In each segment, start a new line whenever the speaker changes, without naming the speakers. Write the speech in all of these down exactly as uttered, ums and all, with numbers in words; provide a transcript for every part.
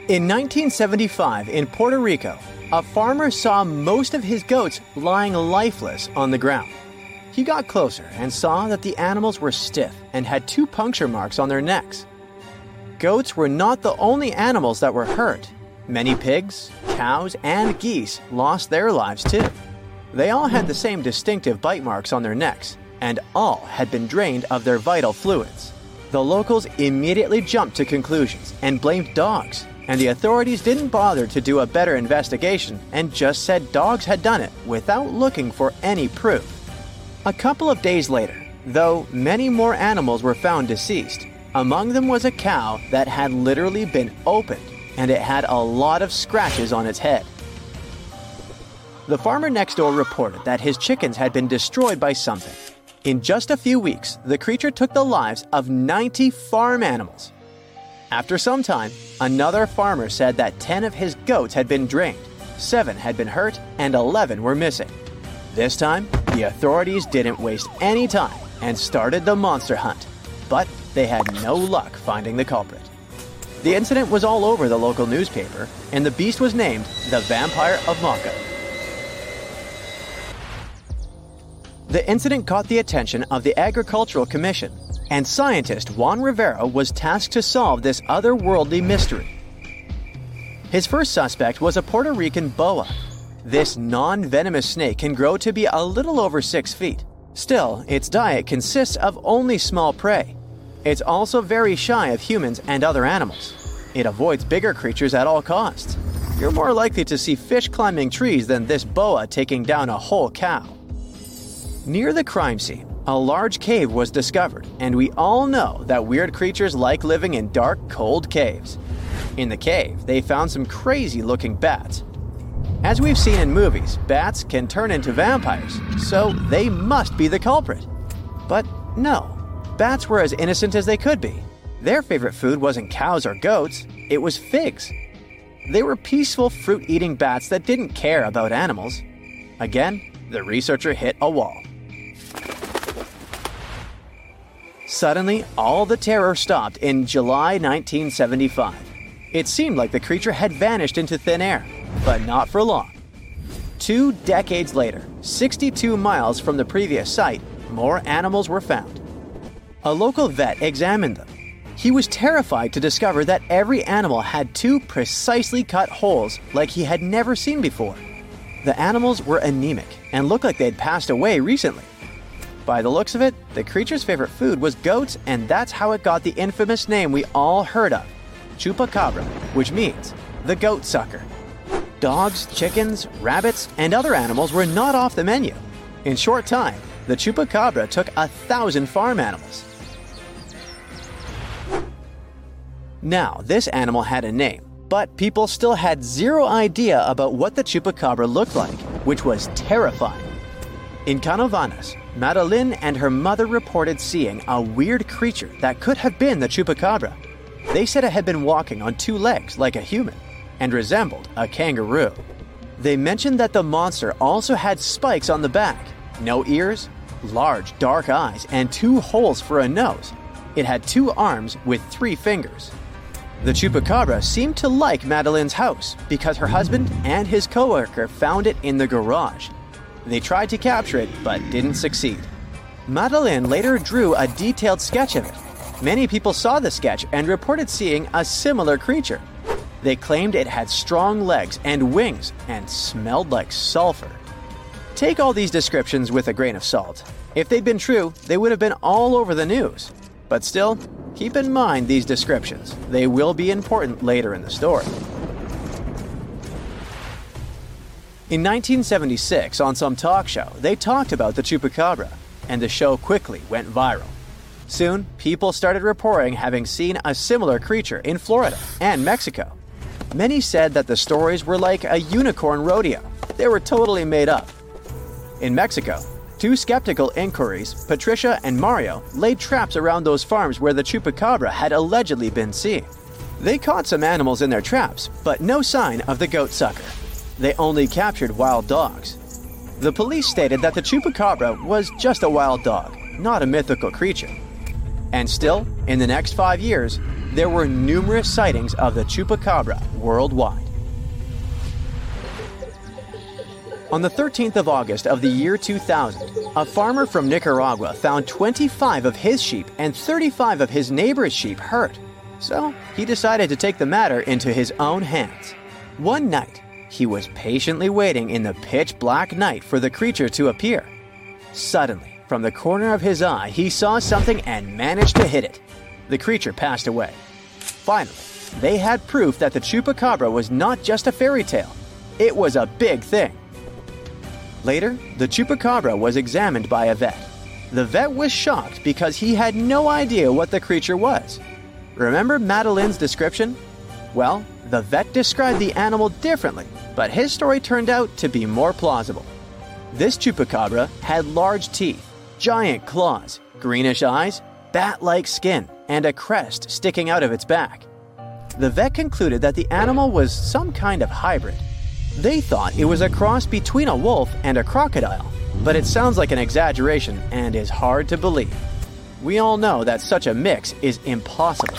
In nineteen seventy-five, in Puerto Rico, a farmer saw most of his goats lying lifeless on the ground. He got closer and saw that the animals were stiff and had two puncture marks on their necks. Goats were not the only animals that were hurt. Many pigs, cows, and geese lost their lives too. They all had the same distinctive bite marks on their necks, and all had been drained of their vital fluids. The locals immediately jumped to conclusions and blamed dogs. And the authorities didn't bother to do a better investigation and just said dogs had done it without looking for any proof. A couple of days later, though, many more animals were found deceased. Among them was a cow that had literally been opened, and it had a lot of scratches on its head. The farmer next door reported that his chickens had been destroyed by something. In just a few weeks, the creature took the lives of ninety farm animals. After some time, another farmer said that ten of his goats had been drained, seven had been hurt, and eleven were missing. This time, the authorities didn't waste any time and started the monster hunt, but they had no luck finding the culprit. The incident was all over the local newspaper, and the beast was named the Vampire of Mocha. The incident caught the attention of the Agricultural Commission, and scientist Juan Rivera was tasked to solve this otherworldly mystery. His first suspect was a Puerto Rican boa. This non-venomous snake can grow to be a little over six feet. Still, its diet consists of only small prey. It's also very shy of humans and other animals. It avoids bigger creatures at all costs. You're more likely to see fish climbing trees than this boa taking down a whole cow. Near the crime scene, a large cave was discovered, and we all know that weird creatures like living in dark, cold caves. In the cave, they found some crazy-looking bats. As we've seen in movies, bats can turn into vampires, so they must be the culprit. But no, bats were as innocent as they could be. Their favorite food wasn't cows or goats, it was figs. They were peaceful fruit-eating bats that didn't care about animals. Again, the researcher hit a wall. Suddenly, all the terror stopped in July nineteen seventy-five. It seemed like the creature had vanished into thin air, but not for long. Two decades later, sixty-two miles from the previous site, more animals were found. A local vet examined them. He was terrified to discover that every animal had two precisely cut holes like he had never seen before. The animals were anemic and looked like they'd passed away recently. By the looks of it, the creature's favorite food was goats, and that's how it got the infamous name we all heard of, chupacabra, which means the goat sucker. Dogs, chickens, rabbits, and other animals were not off the menu. In short time, the chupacabra took a thousand farm animals. Now, this animal had a name, but people still had zero idea about what the chupacabra looked like, which was terrifying. In Canovanas, Madeline and her mother reported seeing a weird creature that could have been the chupacabra. They said it had been walking on two legs like a human and resembled a kangaroo. They mentioned that the monster also had spikes on the back, no ears, large dark eyes, and two holes for a nose. It had two arms with three fingers. The chupacabra seemed to like Madeline's house because her husband and his coworker found it in the garage. They tried to capture it, but didn't succeed. Madeline later drew a detailed sketch of it. Many people saw the sketch and reported seeing a similar creature. They claimed it had strong legs and wings and smelled like sulfur. Take all these descriptions with a grain of salt. If they'd been true, they would have been all over the news. But still, keep in mind these descriptions. They will be important later in the story. In nineteen seventy-six, on some talk show, they talked about the chupacabra, and the show quickly went viral. Soon, people started reporting having seen a similar creature in Florida and Mexico. Many said that the stories were like a unicorn rodeo. They were totally made up. In Mexico, two skeptical inquiries, Patricia and Mario, laid traps around those farms where the chupacabra had allegedly been seen. They caught some animals in their traps, but no sign of the goat sucker. They only captured wild dogs. The police stated that the chupacabra was just a wild dog, not a mythical creature. And still, in the next five years, there were numerous sightings of the chupacabra worldwide. On the thirteenth of August of the year two thousand, a farmer from Nicaragua found twenty-five of his sheep and thirty-five of his neighbor's sheep hurt. So he decided to take the matter into his own hands. One night, he was patiently waiting in the pitch-black night for the creature to appear. Suddenly, from the corner of his eye, he saw something and managed to hit it. The creature passed away. Finally, they had proof that the chupacabra was not just a fairy tale. It was a big thing. Later, the chupacabra was examined by a vet. The vet was shocked because he had no idea what the creature was. Remember Madeleine's description? Well, the vet described the animal differently, but his story turned out to be more plausible. This chupacabra had large teeth, giant claws, greenish eyes, bat-like skin, and a crest sticking out of its back. The vet concluded that the animal was some kind of hybrid. They thought it was a cross between a wolf and a crocodile, but it sounds like an exaggeration and is hard to believe. We all know that such a mix is impossible.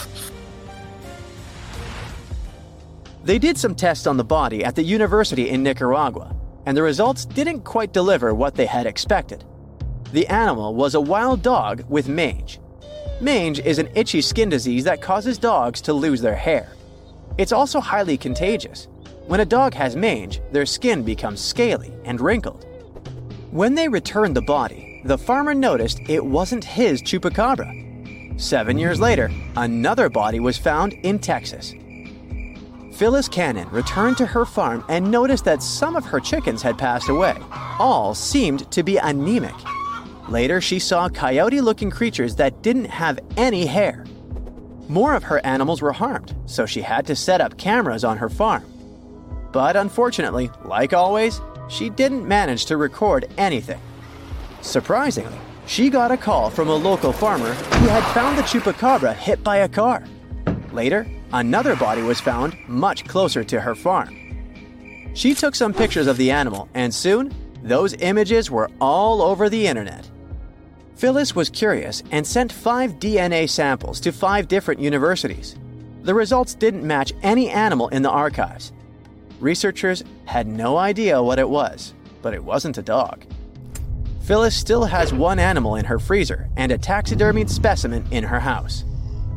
They did some tests on the body at the university in Nicaragua, and the results didn't quite deliver what they had expected. The animal was a wild dog with mange. Mange is an itchy skin disease that causes dogs to lose their hair. It's also highly contagious. When a dog has mange, their skin becomes scaly and wrinkled. When they returned the body, the farmer noticed it wasn't his chupacabra. Seven years later, another body was found in Texas. Phyllis Cannon returned to her farm and noticed that some of her chickens had passed away. All seemed to be anemic. Later, she saw coyote-looking creatures that didn't have any hair. More of her animals were harmed, so she had to set up cameras on her farm. But unfortunately, like always, she didn't manage to record anything. Surprisingly, she got a call from a local farmer who had found the chupacabra hit by a car. Later, another body was found much closer to her farm. She took some pictures of the animal, and soon, those images were all over the internet. Phyllis was curious and sent five D N A samples to five different universities. The results didn't match any animal in the archives. Researchers had no idea what it was, but it wasn't a dog. Phyllis still has one animal in her freezer and a taxidermied specimen in her house.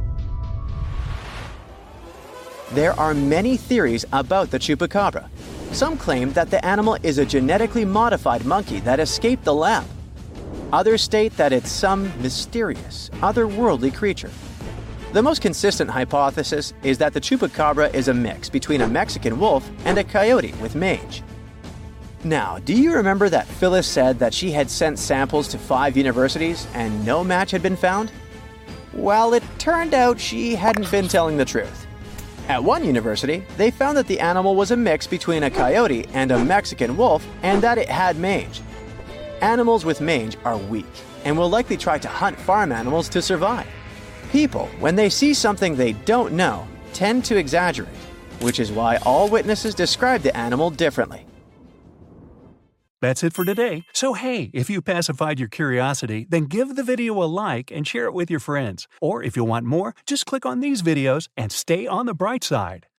There are many theories about the chupacabra. Some claim that the animal is a genetically modified monkey that escaped the lab. Others state that it's some mysterious, otherworldly creature. The most consistent hypothesis is that the chupacabra is a mix between a Mexican wolf and a coyote with mange. Now, do you remember that Phyllis said that she had sent samples to five universities and no match had been found? Well, it turned out she hadn't been telling the truth. At one university, they found that the animal was a mix between a coyote and a Mexican wolf and that it had mange. Animals with mange are weak and will likely try to hunt farm animals to survive. People, when they see something they don't know, tend to exaggerate, which is why all witnesses describe the animal differently.
That's it for today. So hey, if you pacified your curiosity, then give the video a like and share it with your friends. Or if you want more, just click on these videos and stay on the bright side.